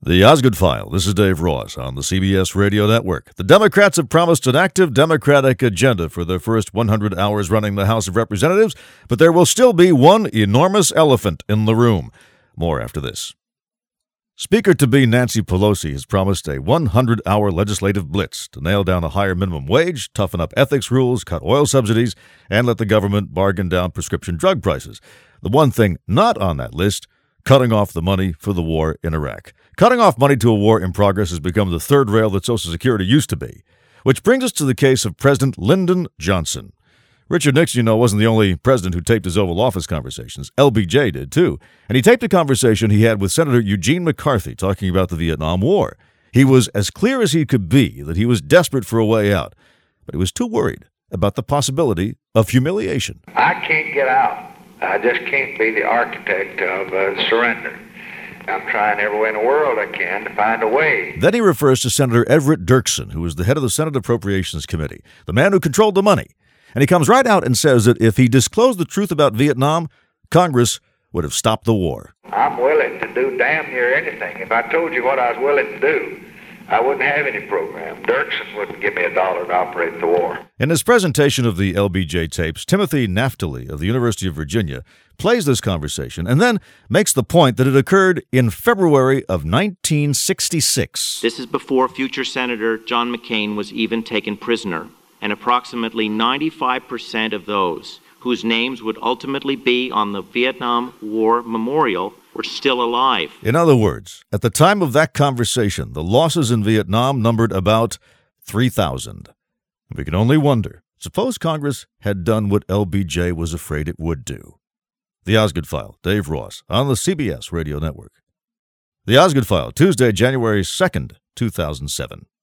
The Osgood File. This is Dave Ross on the CBS Radio Network. The Democrats have promised an active Democratic agenda for their first 100 hours running the House of Representatives, but there will still be one enormous elephant in the room. More after this. Speaker-to-be Nancy Pelosi has promised a 100-hour legislative blitz to nail down a higher minimum wage, toughen up ethics rules, cut oil subsidies, and let the government bargain down prescription drug prices. The one thing not on that list, cutting off the money for the war in Iraq. Cutting off money to a war in progress has become the third rail that Social Security used to be. Which brings us to the case of President Lyndon Johnson. Richard Nixon, wasn't the only president who taped his Oval Office conversations. LBJ did, too. And he taped a conversation he had with Senator Eugene McCarthy talking about the Vietnam War. He was as clear as he could be that he was desperate for a way out, but he was too worried about the possibility of humiliation. I can't get out. I just can't be the architect of surrender. I'm trying every way in the world I can to find a way. Then he refers to Senator Everett Dirksen, who was the head of the Senate Appropriations Committee, the man who controlled the money. And he comes right out and says that if he disclosed the truth about Vietnam, Congress would have stopped the war. I'm willing to do damn near anything. If I told you what I was willing to do, I wouldn't have any program. Dirksen wouldn't give me $1 to operate the war. In his presentation of the LBJ tapes, Timothy Naftali of the University of Virginia plays this conversation and then makes the point that it occurred in February of 1966. This is before future Senator John McCain was even taken prisoner, and approximately 95% of those whose names would ultimately be on the Vietnam War Memorial were still alive. In other words, at the time of that conversation, the losses in Vietnam numbered about 3,000. We can only wonder, suppose Congress had done what LBJ was afraid it would do. The Osgood File, Dave Ross, on the CBS Radio Network. The Osgood File, Tuesday, January 2nd, 2007.